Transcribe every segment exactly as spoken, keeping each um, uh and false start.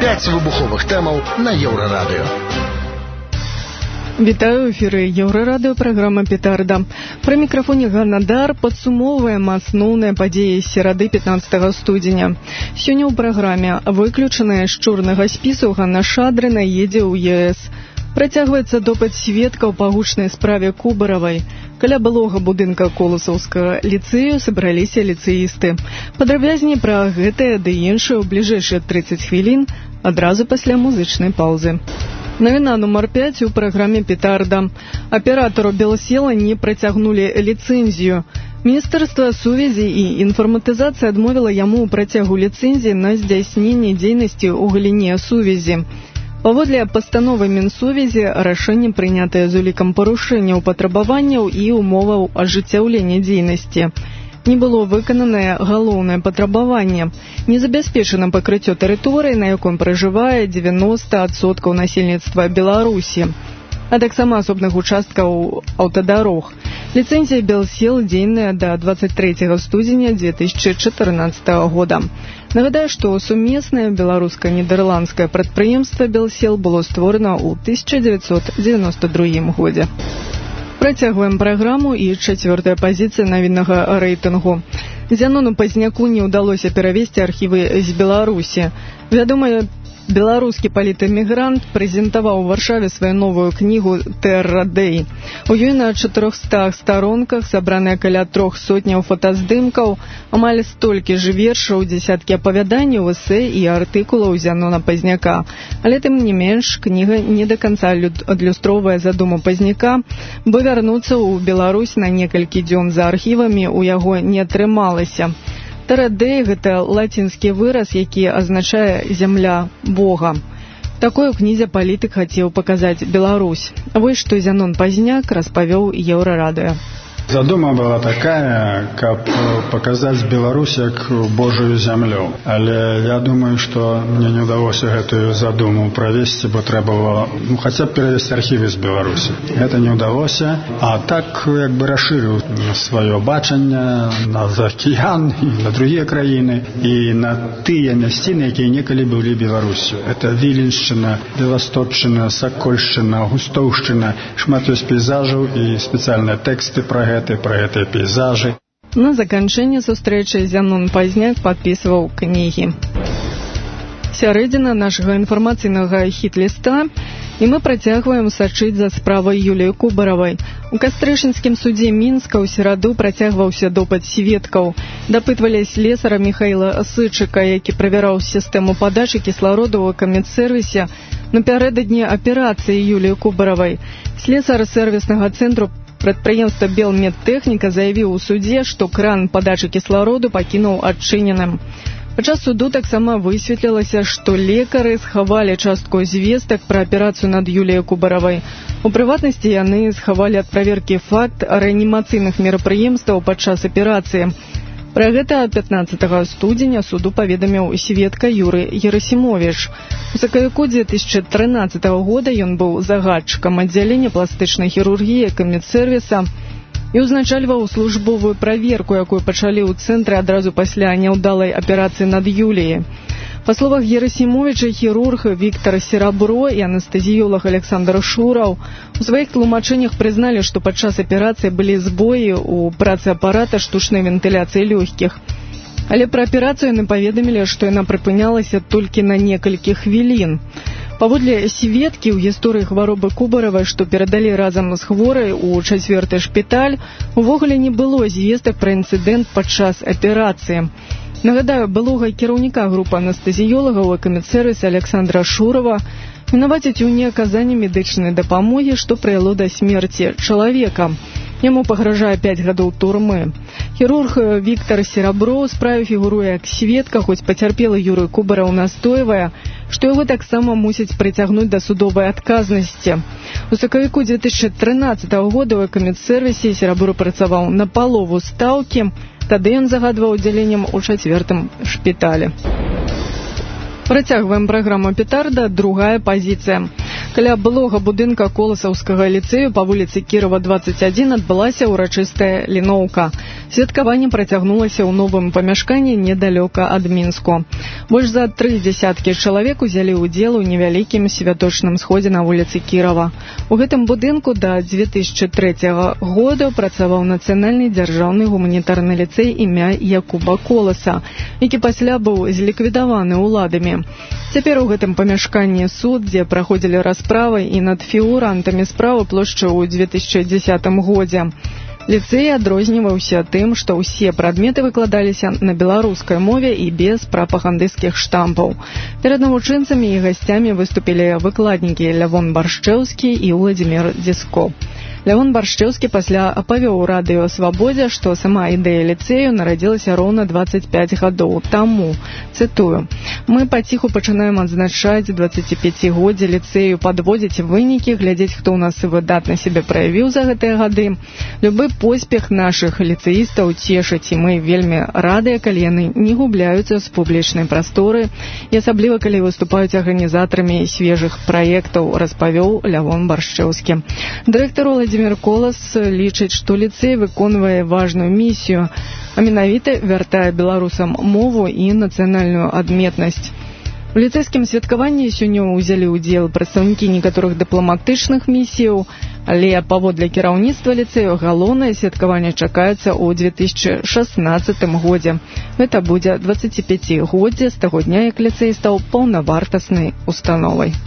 пяць выбуховых тэмаў на Еўрарадыё. Вітаю, эфіры Еўрарадыё, праграма «Петарда». Пры мікрафоне Ганна Дар падсумоўваем асноўныя падзеі серады пятнаццатага студзеня. Сёння ў праграме выключаная з чорнага спісу Ганна Шадрына едзе ў ЕС. Працягваецца допыт сведкаў па гучнай справе Кубаравай. Каля былога будынка Коласаўскага ліцэю сабраліся ліцэісты. Падрабязней пра гэтае ды іншае ў бліжэйшыя трыццаць хвілін адразу пасля музычнай паўзы. Навіна нумар пяць у праграме «Петарда». Аператару Белсела не працягнулі ліцэнзію. Міністэрства сувязі і інфарматызацыі адмовіла яму ў працягу ліцэнзіі на здзяйсненне дзейнасці ў галіне сувязі. Паводле пастановы Мінсувязі, рашэнне прынятае з улікам парушэнняў патрабаванняў і умоваў ажыццяўлення дзейнасці. Не было выкананае галоўнае патрабаванне. Не забяспечана пакрыццё тэрыторыі, на якой пражывае дзевяноста адсоткаў насельніцтва Беларусі, а таксама асобных участкаў аўтадарог. Ліцэнзія Белсел дзейная да дваццаць трэцяга студзеня дзве тысячы чатырнаццатага года. Нагадаю, што сумеснае беларуска-нідерландскае прадпрыемства Белсел было створана ў тысяча дзевяцьсот дзевяноста другім годзе. Працягваем праграму і чацвёртая пазіцыя навіннага рэйтынгу. Зянону Пазняку не ўдалося перавесці архівы з Беларусі. Вядомы беларускі палітэмігрант прэзентаваў у Варшаве сваю новую кнігу «Тэрра Дэй». У ёй на чатырохстах старонках сабраныя каля трох сотняў фотаздымкаў, амаль столькі ж вершаў, дзесяткі апавяданняў, эсэ і артыкулаў Зянона Пазняка. Але тым не менш, кніга не да канца адлюстроўвае задуму Пазняка, бо вярнуцца ў Беларусь на некалькі дзён за архівамі ў яго не атрымалася. «Тэрра Дэй» – гэта лацінскі выраз, які азначае «зямля Бога». Такое ў кнізе палітык хацеў паказаць Беларусь. Вось што Зянон Пазняк распавёў Еўрарадыё. Задума была такая, каб показаць Беларусь як Божую зямлю. Але я думаю, што мне не ўдалося гэтую задуму правесці, бо трэба было ну, хаця б перавесці архівы з Беларусі. Гэта не ўдалося, а так як бы расшырыў сваё бачанне на акіян і на другія краіны і на тыя мясціны, якія некалі былі Беларусю. Это Віленшчына, Беластопчына, Сакольшчына, Густоўшчына, шмат ёсць пейзажаў і спецыяльныя тэксты пра гэта. Про гэтыя пейзажы. На заканчэнне сустрэчы Зянон Пазняк падпісваў кнігі. Сярэдзіна нашага інфармацыйнага хіт-ліста, і мы працягваем сачыць за справай Юліі Кубаравай. У кастрычніцкім судзе Мінска ў сераду працягваўся допыт сведкаў. Дапытвалі слесара Міхаіла Сычыка, які правяраў сістэму падачы кіслароду ў камедсервісе напярэдадні аперацыі Юліі Кубаравай. Слесар сэрвіснага цэнтру прадпрыемства «Белмедтэхніка» заявіў у судзе, што кран падачы кіслароду пакінуў адчыненым. Падчас суду таксама высветлілася, што лекары схавалі частку звестак пра аперацыю над Юліяй Кубаравай. У прыватнасці яны схавалі ад праверкі факт рэанімацыйных мерапрыемстваў падчас аперацыі. Пра гэта пятнаццатага студзеня суду паведаміў сведка Юры Герасімовіч. У сакавіку дзве тысячы трынаццатага года ён быў загадчыкам аддзялення пластычнай хірургіі камедсервіса і ўзначальваў службовую праверку, якую пачалі ў цэнтры адразу пасля няўдалай аперацыі над Юліяй. Па словах Герасімовіча, хірург Віктар Серабро і анестэзіёлог Александр Шураў у сваіх тлумачэннях прызналі, што падчас аперацыі былі збоі ў працы апарата штучнай вентыляцыі лёгкіх. Але пра аперацыю яны паведамілі, што яна прыпынялася толькі на некалькі хвілін. Паводле сведкі ў гісторыі хваробы Кубаравай, што перадалі разам з хворай у чацвёрты шпіталь, увогуле не было звестак пра інцыдэнт падчас аперацыі. Нагадаю, былога кіраўніка групы анестэзіёлагаў і камедсервіса Александра Шурава вінавацяць у неаказанні медычнай дапамогі, што прывяло да смерці чалавека. Яму пагражае пяць гадоў турмы. Хірург Віктар Серабро ў справе фігуруе як сведка, хоць пацярпелы Юрый Кубараў настойвае, што яго таксама мусяць прыцягнуць да судовай адказнасці. У сакавіку дзве тысячы трынаццатага года ў камедсервісе Серабро працаваў на палову стаўкі, тады ён загадваў аддзяленнем у чацвёртым шпіталі. Працягваем праграму «Петарда», другая пазіцыя. Каля былога будынка Коласаўскага ліцэю па вуліцы Кірова, дваццаць адзін адбылася ўрачыстая ліноўка. Святкаванне працягнулася ў новым памяшканні недалёка ад Мінску. Больш за тры дзясяткі чалавек узялі ўдзел у невялікім святочным сходзе на вуліцы Кірова. У гэтым будынку да дзве тысячы трэцяга года працаваў нацыянальны дзяржаўны гуманітарны ліцэй імя Якуба Коласа, які пасля быў зліквідаваны ўладамі. Цяпер у гэтым памяшканні суд, дзе праходзілі расправы і над фігурантамі справы плошчы ў дзве тысячы дзесятым годзе. Ліцэй адрозніваўся тым, што ўсе прадметы выкладаліся на беларускай мове і без прапагандысцкіх штампаў. Перад навучэнцамі і гасцямі выступілі выкладнікі Лявон Баршчэўскі і Уладзімір Дзіско. Лявон Баршчэўскі пасля апавёў радыё «Свабодзе», што сама ідэя ліцэю нарадзілася роўна дваццаць пяць гадоў таму. Цытую: «Мы паціху пачынаем адзначаць дваццаціпяцігоддзе ліцэю, падводзіць вынікі, глядзець, хто ў нас выдатна сябе праявіў за гэтыя гады. Любы поспех нашых ліцэістаў цешыць, і мы вельмі радыя, калі яны не губляюцца з публічнай прасторы, і асабліва, калі выступаюць арганізатарамі свежых праектаў», распавёў Лявон Баршчэўскі. Дырэктар Уладзімір Колас лічыць, што ліцэй выконвае важную місію, а менавіта вяртае беларусам мову і нацыянальную адметнасць. У ліцэйскім святкаванні сёння ўзялі ўдзел прадстаўнікі некаторых дыпламатычных місіяў, але паводле кіраўніцтва ліцэю галоўнае святкаванне чакаецца ў дзве тысячы шаснаццатым годзе. Гэта будзе дваццаціпяцігоддзе з таго дня, як ліцэй стаў паўнавартаснай установай.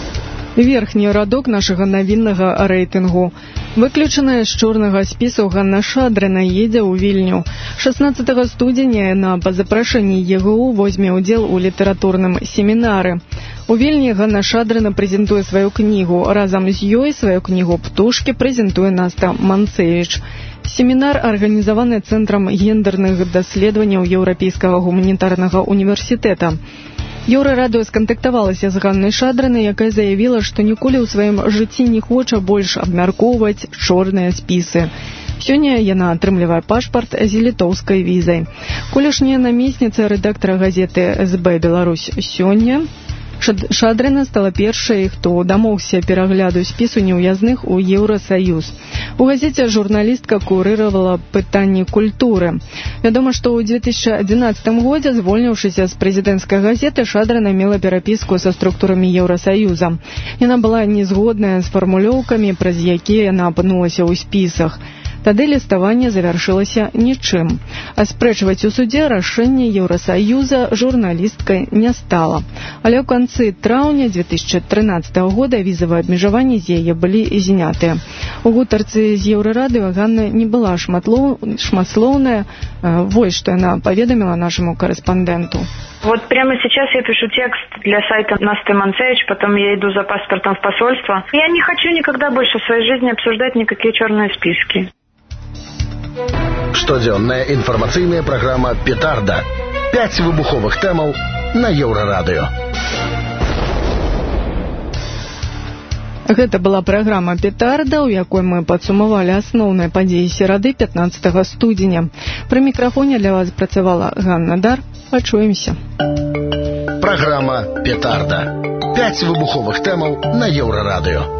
Верхні радок нашага навіннага рэйтынгу. Выключаная з чорнага спісу Ганна Шадрина едзе ў Вільню. шаснаццатага студзеня яна па запрашэнні е гэ у возьме ўдзел у літаратурным семінары. У Вільні Ганна Шадрина прэзентуе сваю кнігу. Разам з ёй сваю кнігу «Птушкі» прэзентуе Наста Манцевіч. Семінар арганізаваны Цэнтрам гендерных даследаванняў Еўрапейскага гуманітарнага універсітэта. Еўрарадыё скантактавалася з Ганнай Шадрынай, якая заявіла, што ніколі ў сваім жыцці не хоча больш абмяркоўваць чорныя спісы. Сёння яна атрымлівае пашпарт з літоўскай візай. Колішняя намесніца рэдактара газеты эс бэ «Беларусь сёння» Шадрина стала першай, хто дамогся перагляду спісу неўязных у Еўрасаюз. У газеце журналістка курыравала пытанні культуры. Вядома, што ў дзве тысячы адзінаццатым годзе, звольніўшыся з прэзідэнцкай газеты, Шадрина мела перапіску са структурамі Еўрасаюза. Яна была незгодная з фармулёўкамі, праз якія яна апынулася ў спісах. Тады ліставанне завяршылася нічым. Аспрэчваць у судзе рашэнне Еўрасаюза журналістка не стала. Але ў канцы траўня дзве тысячы трынаццатага года візавыя абмежаванні з яе былі знятыя. У гутарцы з Еўрарадыё Ганна не была шматлоў... шматслоўная. Вось што яна паведаміла нашаму корэспандэнту. Вот прямо сейчас я пишу текст для сайта Насты Манцевич, потом я иду за паспортом в посольство. Я не хочу никогда больше в своей жизни обсуждать никакие черные списки. Штодзённая інфармацыйная праграма «Петарда». Пяць выбуховых тэмаў на Еўрарадыё. Гэта была праграма «Петарда», у якой мы падсумавалі асноўныя падзеі серады пятнаццатага студзеня. Пры мікрафоне для вас працавала Ганна Дар. Пачуемся. Праграма «Петарда». Пяць выбуховых тэмаў на Еўрарадыё.